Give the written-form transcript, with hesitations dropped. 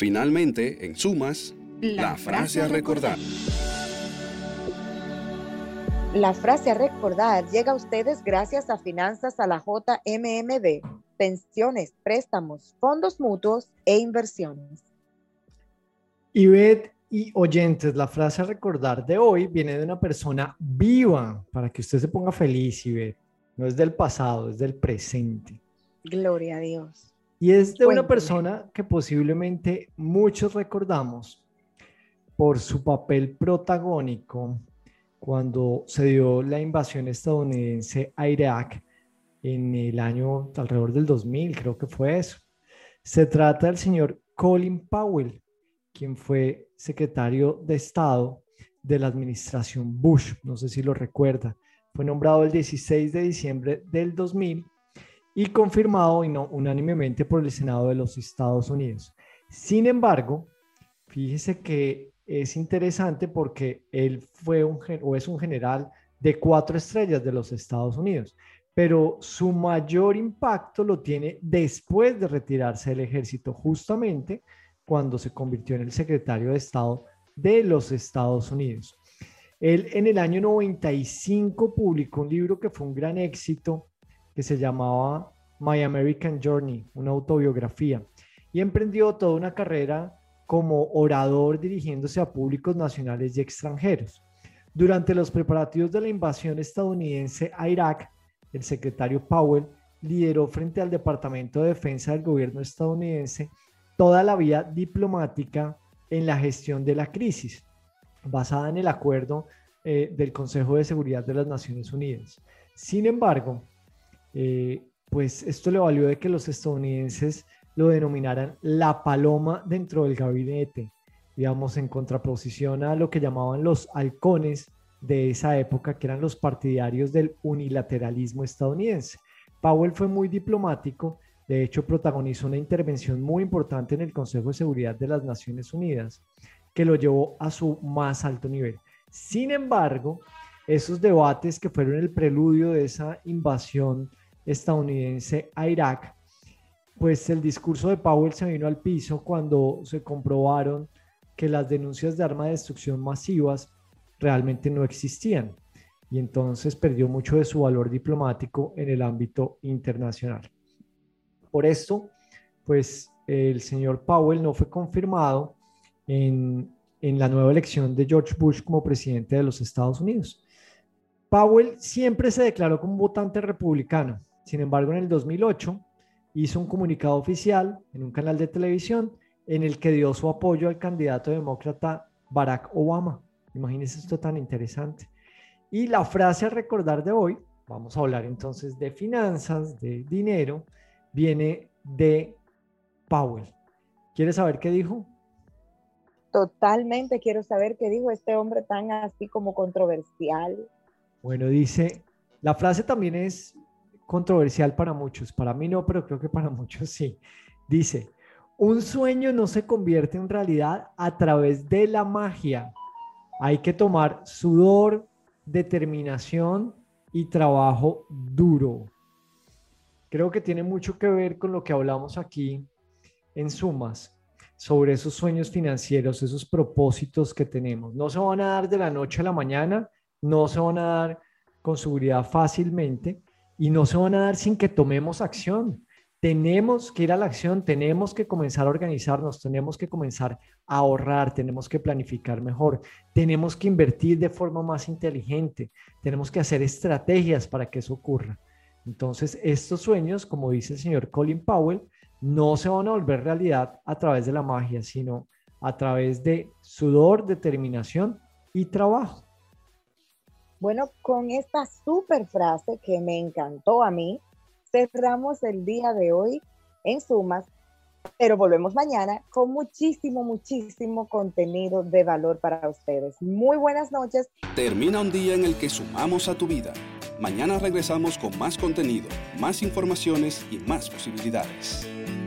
Finalmente, en sumas, la frase a recordar. La frase a recordar llega a ustedes gracias a Finanzas a la JMMD, pensiones, préstamos, fondos mutuos e inversiones. Ivette y oyentes, la frase a recordar de hoy viene de una persona viva, para que usted se ponga feliz, Ivette. No es del pasado, es del presente. Gloria a Dios. Y es de una Cuénteme. persona que posiblemente muchos recordamos por su papel protagónico cuando se dio la invasión estadounidense a Irak en el año alrededor del 2000, creo que fue eso. Se trata del señor Colin Powell, quien fue secretario de Estado de la administración Bush, no sé si lo recuerda. Fue nombrado el 16 de diciembre del 2000 y confirmado unánimemente por el Senado de los Estados Unidos. Sin embargo, fíjese que es interesante porque él es un general de 4 estrellas de los Estados Unidos, pero su mayor impacto lo tiene después de retirarse del ejército, justamente cuando se convirtió en el secretario de Estado de los Estados Unidos. Él en el año 95 publicó un libro que fue un gran éxito, que se llamaba My American Journey, una autobiografía, y emprendió toda una carrera como orador dirigiéndose a públicos nacionales y extranjeros. Durante los preparativos de la invasión estadounidense a Irak, el secretario Powell lideró frente al Departamento de Defensa del gobierno estadounidense toda la vía diplomática en la gestión de la crisis, basada en el acuerdo del Consejo de Seguridad de las Naciones Unidas. Sin embargo, pues esto le valió de que los estadounidenses lo denominaran la paloma dentro del gabinete, digamos, en contraposición a lo que llamaban los halcones de esa época, que eran los partidarios del unilateralismo estadounidense. Powell fue muy diplomático, de hecho protagonizó una intervención muy importante en el Consejo de Seguridad de las Naciones Unidas, que lo llevó a su más alto nivel. Sin embargo, esos debates que fueron el preludio de esa invasión estadounidense a Irak, pues el discurso de Powell se vino al piso cuando se comprobaron que las denuncias de armas de destrucción masivas realmente no existían, y entonces perdió mucho de su valor diplomático en el ámbito internacional. Por esto, pues el señor Powell no fue confirmado en la nueva elección de George Bush como presidente de los Estados Unidos. Powell siempre se declaró como un votante republicano. Sin embargo, en el 2008 hizo un comunicado oficial en un canal de televisión en el que dio su apoyo al candidato demócrata Barack Obama. Imagínense esto tan interesante. Y la frase a recordar de hoy, vamos a hablar entonces de finanzas, de dinero, viene de Powell. ¿Quieres saber qué dijo? Totalmente quiero saber qué dijo este hombre tan así como controversial. Bueno, dice, la frase también es controversial para muchos, para mí no, pero creo que para muchos sí. Dice, un sueño no se convierte en realidad a través de la magia. Hay que tomar sudor, determinación y trabajo duro. Creo que tiene mucho que ver con lo que hablamos aquí en Sumas, sobre esos sueños financieros, esos propósitos que tenemos. No se van a dar de la noche a la mañana, no se van a dar con seguridad fácilmente y no se van a dar sin que tomemos acción. Tenemos que ir a la acción, tenemos que comenzar a organizarnos, tenemos que comenzar a ahorrar, tenemos que planificar mejor, tenemos que invertir de forma más inteligente, tenemos que hacer estrategias para que eso ocurra. Entonces, estos sueños, como dice el señor Colin Powell, no se van a volver realidad a través de la magia, sino a través de sudor, determinación y trabajo. Bueno, con esta súper frase que me encantó a mí, cerramos el día de hoy en Sumas, pero volvemos mañana con muchísimo contenido de valor para ustedes. Muy buenas noches. Termina un día en el que sumamos a tu vida. Mañana regresamos con más contenido, más informaciones y más posibilidades.